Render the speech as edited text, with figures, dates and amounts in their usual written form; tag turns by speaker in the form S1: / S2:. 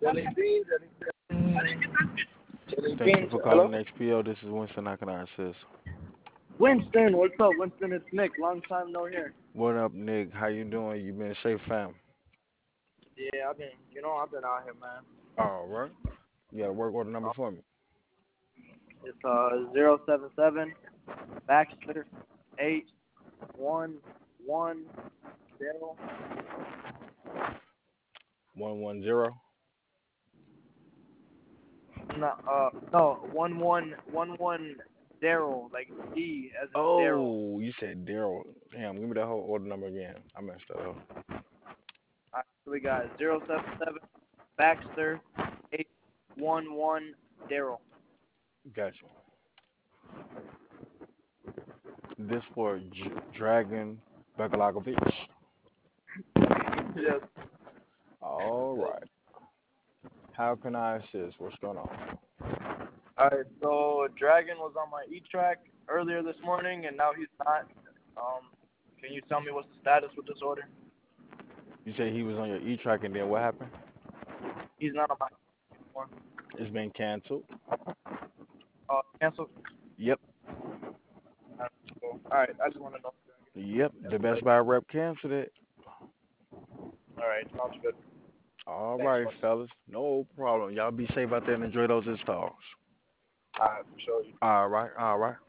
S1: Jelly bean, jelly
S2: Thank you
S1: beans.
S2: for
S1: Hello?
S2: calling XPO. This is Winston. How can I assist?
S1: Winston, what's up? Winston, it's Nick. Long time no here.
S2: What up, Nick? How you doing? You been safe, fam?
S1: Yeah, I've been out here, man.
S2: All right. You got a work order number
S1: Uh,
S2: for me?
S1: it's 077 Baxter 8110.
S2: 110.
S1: No, 1111 Daryl, like D as in Daryl.
S2: Oh, you said Daryl. Damn, give me that whole order number again. I messed that up.
S1: So we got 077 Baxter 811 Daryl.
S2: Gotcha. This for Dragon Begalagovich.
S1: Yes.
S2: All right. How can I assist? What's going on?
S1: Alright, so Dragon was on my E-Track earlier this morning, and now he's not. Can you tell me what's the status with this order?
S2: You said he was on your E-Track and then what happened?
S1: He's not on my anymore.
S2: It's been canceled.
S1: Cancel.
S2: Yep.
S1: Alright, I just want to know.
S2: Yep. The Best Buy rep canceled it.
S1: Alright, sounds good.
S2: All
S1: Thanks,
S2: right,
S1: bud.
S2: fellas. No problem. Y'all be safe out there and enjoy those installs.
S1: Alright, for sure.
S2: All right. All right.